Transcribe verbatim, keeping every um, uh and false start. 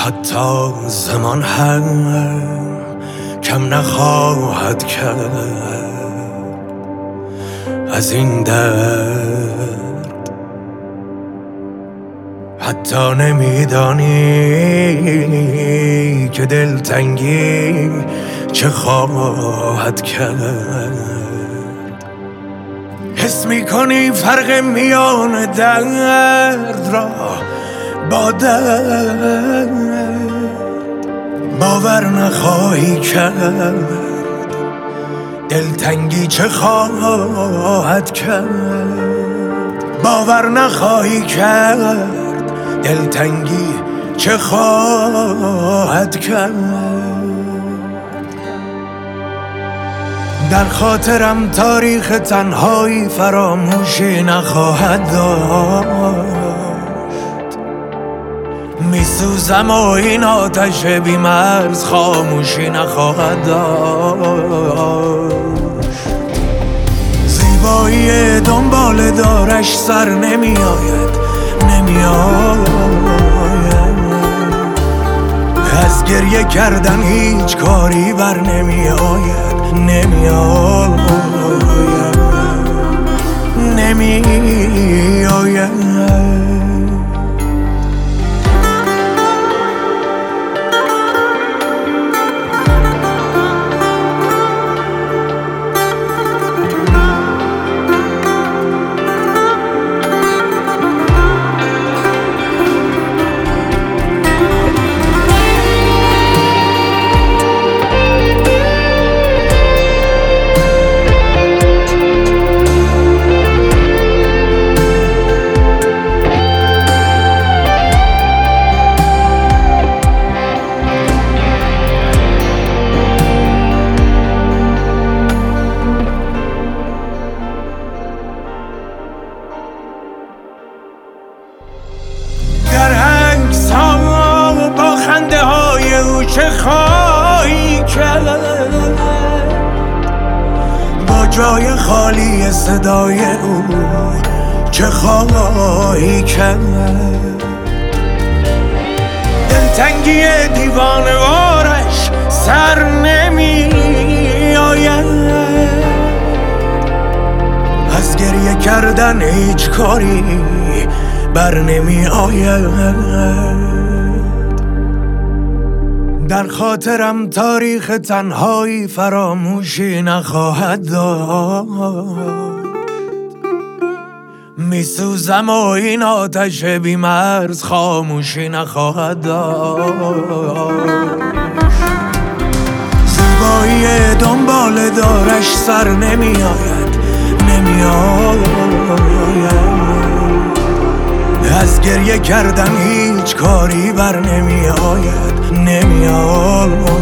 حتی زمان هم کم نخواهد کرد از این درد. حتی نمیدانی که دلتنگی چه خواهد کرد. حس میکنی فرق میان درد را با درد، باور نخواهی کرد دلتنگی چه خواهد کرد. باور نخواهی کرد دلتنگی چه خواهد کرد. در خاطرم تاریخ تنهایی فراموشی نخواهد داشت. میسوزم و این آتش بی‌مرز خاموشی نخواهد داشت. زیبایی دنبال دارش سر نمی آید نمی آید. از گریه کردن هیچ کاری بر نمی آید نمی آید نمی آید. چه خواهی کرد با جای خالی صدای او؟ چه خواهی کرد؟ دلتنگی دیوانه‌وارش سر نمی آید. از گریه کردن هیچ کاری بر نمی آید. در خاطرم تاریخ تنهایی فراموشی نخواهد داشت. میسوزم و این آتش بی‌مرز خاموشی نخواهد داشت. زیبایی دنبال دارش سر نمی آید نمی آید. از گریه کردن هیچ کاری بر نمی آید نمی آید.